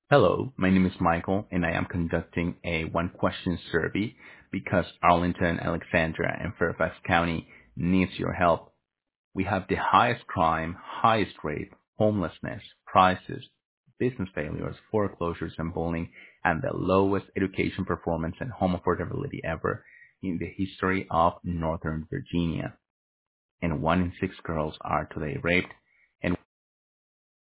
Hello, my name is Michael, and I am conducting a one-question survey because Arlington, Alexandria, and Fairfax County needs your help. We have the highest crime, highest rate, homelessness, prices, business failures, foreclosures, and bullying, and the lowest education performance and home affordability ever in the history of Northern Virginia. And 1 in 6 girls are today raped,